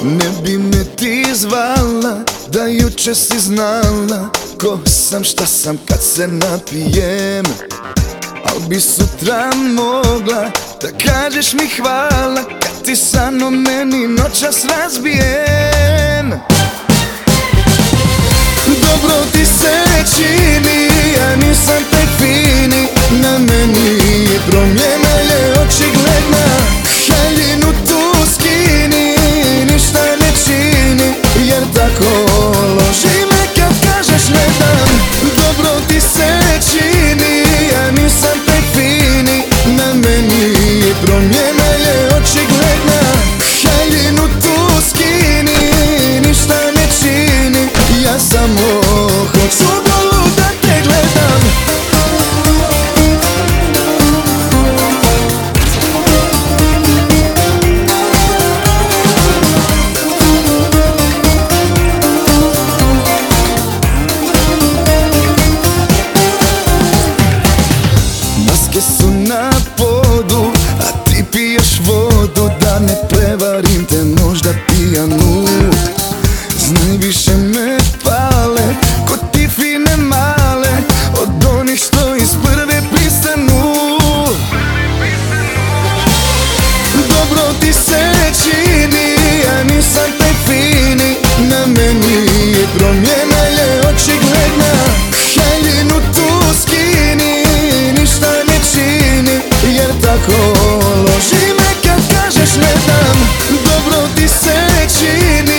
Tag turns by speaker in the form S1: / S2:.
S1: Ne bi me ti zvala da juče si znala ko sam, šta sam kad se napijem. Al bi sutra mogla da kažeš mi hvala kad ti sa mnom meni noćas razbijem. Dobro ti se čini, ja nisam taj fini, na meni je promjena je očigledna. Haljinu tu skini, ništa ne čini, jer tako loži me kad kažeš ne dam. Dobro ti se čini, ja nisam taj fini, na meni je promjena je očigledna. Haljinu tu skini, ništa ne čini, ja samo hoću golu da te gledam. Maske su na podu, a ti piješ vodu. Da ne prevarim te, možda pijanu. Znaj više me pale, ko ti fine male, od onih što iz prve pristanu. Dobro ti se čini, ja nisam taj fini, na meni je promjena je očigledna. Haljinu tu skini, ništa ne čini, jer tako loži me kad kažeš ne dam. Dobro ti se čini,